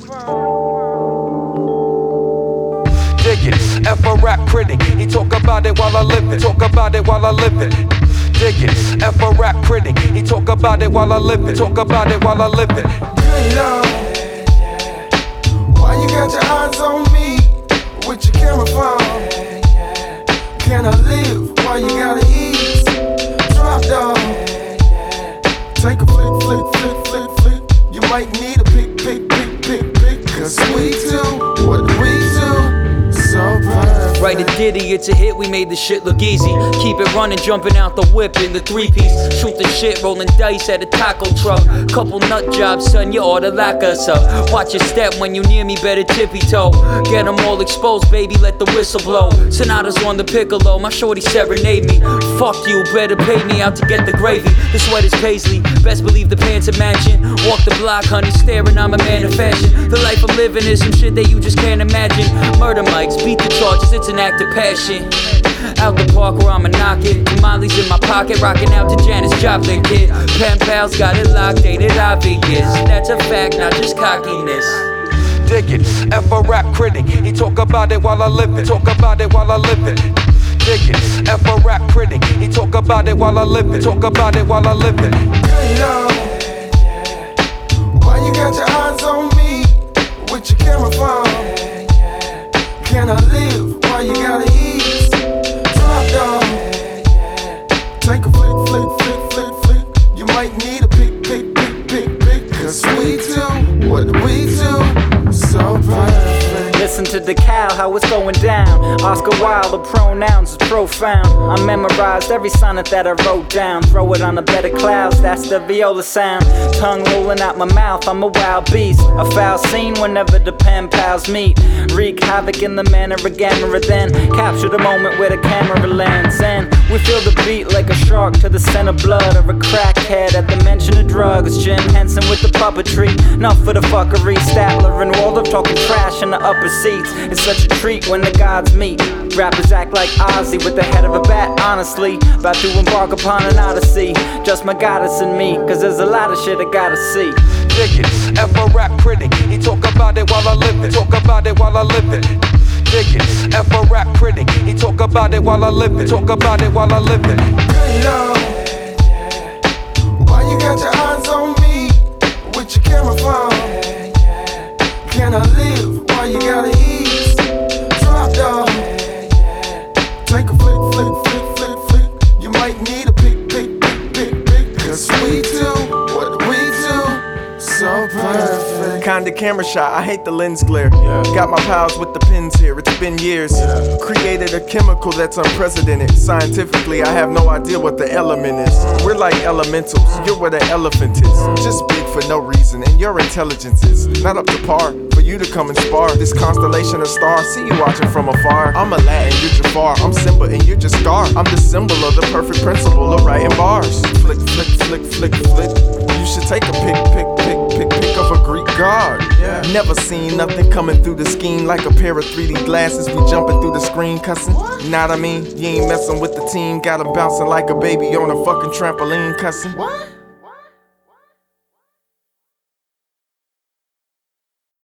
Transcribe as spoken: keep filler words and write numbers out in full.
Dig it, F a rap critic. He talk about it while I live it. Talk about it while I live it. Dig it, F a rap critic. He talk about it while I live it. Talk about it while I live it. Good Lord, why you got your eyes on me with your camera phone? Can I live? Why you gotta ease? Drop down. Take a flick, flick, flick, flick, flick. You might need a pick, pick, pick, pick, pick. Cause we do what we do so perfect. Write a ditty, it's a hit, we made the shit look easy. Keep it running, jumping out the whip in the three-piece. Shoot the shit, rolling dice at a taco truck. Couple nut jobs, son, you oughta lock us up. Watch your step when you near me, better tippy toe. Get them all exposed, baby, let the whistle blow. Sonatas on the piccolo, my shorty serenade me. Fuck you, better pay me out to get the gravy. The sweat is paisley, best believe the pants are matching. Walk the block, honey, staring, I'm a man of fashion. The life I'm living is some shit that you just can't imagine. Murder mics, beat the charges, it's an act of passion. Out the park where I'ma knock it. Molly's in my pocket, rocking out to Janis Joplin, kid. Pen pals got it locked, ain't it obvious? That's a fact, not just cockiness. Dig it, F a rap critic. He talk about it while I live it. Talk about it while I live it. Dig it, F a rap critic. He talk about it while I live it. Talk about it while I live it. Good Lord, why you got your eyes on me with your camera phone? Can I live? Why you gotta ease? Drop down. Take a flick, flick, flick, flick, flick. You might need a pick, pick, pick, pick, pick. Cause we do what we do so perfect. Listen to the cow, how it's going down. Oscar Wilde, the pronouns is profound. I memorized every sonnet that I wrote down. Throw it on a bed of clouds, that's the viola sound. Tongue rolling out my mouth, I'm a wild beast. A foul scene whenever the pen pals meet. Wreak havoc in the manner of camera, then capture the moment where the camera lands. And we feel the beat like a shark to the scent of blood, or a crackhead at the mention of drugs. Jim Henson with the puppetry, enough for the fuckery. Statler and Waldorf talking trash in the upper seats. It's such a treat when the gods meet. Rappers act like Ozzy with the head of a bat, honestly. About to embark upon an odyssey. Just my goddess and me, cause there's a lot of shit I gotta see. Dig it, F a rap critic. He talk about it while I live it. Talk about it while I live it. Dig it, F a rap critic. He talk about it while I live it. Talk about it while I live it. Good Lord, why you got your eyes on me with your camera phone? Can I live? Why you gotta ease? Drop down. Take a flick, flick, flick, flick, flick. You might need a pick, pick, pick, pick, pick. Cause we do what we do so perfect. Kinda camera shot, I hate the lens glare. Yeah. Got my pals with the pins here, it's been years. Yeah. Created a chemical that's unprecedented. Scientifically, I have no idea what the element is. We're like elementals, you're where the elephant is. Just big for no reason, and your intelligence is not up to par. For you to come and spar this constellation of stars, see you watching from afar. I'm Aladdin, you're Jafar, I'm Simba and you're just Scar. I'm the symbol of the perfect principle of writing bars. Flick, flick, flick, flick, flick. You should take a pick, pick, pick, pick, pick of a Greek god. Yeah. Never seen nothing coming through the scheme like a pair of three D glasses. We jumping through the screen, cussing. Know what I mean? You ain't messing with the team. Got 'em bouncing like a baby on a fucking trampoline, cussing. What?